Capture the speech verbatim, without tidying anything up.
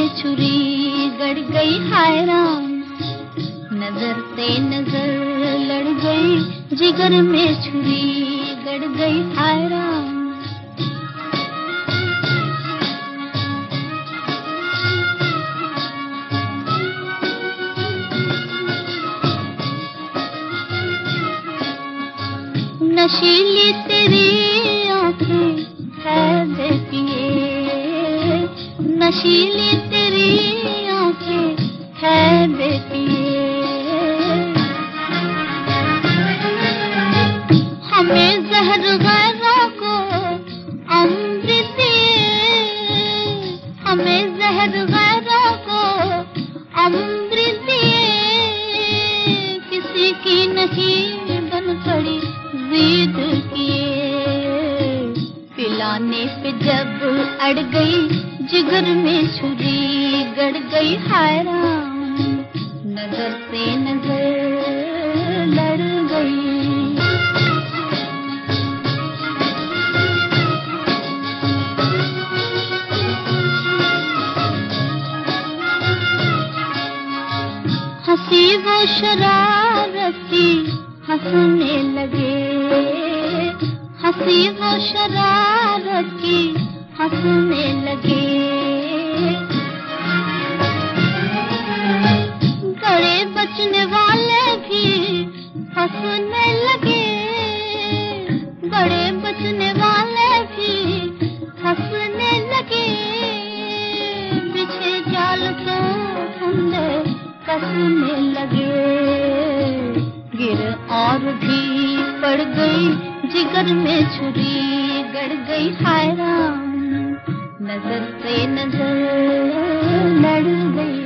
में छुरी गड़ गई हाय राम, नजर से नजर लड़ गई, जिगर में छुरी गड़ गई हाय राम। नशीली तेरी आंखें है बेपिए, नशीली तेरी आंखें है बेपिए, हमें जहर गैरों को अमृत दिए, हमें जहर गैरों को अमृत दिए, किसी की नहीं बन पड़ी जिद किए, पिलाने पे जब अड़ गई, जिगर में छुरी गड़ गई हाय राम, नजर से नजर लड़ गई। हंसी वो शरारती हंसने लगे, हंसी वो शरारती हंसने लगे, गड़े बचने वाले भी हंसने लगे, गड़े बचने वाले भी हंसने लगे, बिछे जाल को फंदे कसने लगे, गिर और भी पड़ गई, जिगर में छुरी गड़ गई हाय राम, नजर से नजर लड़ गई।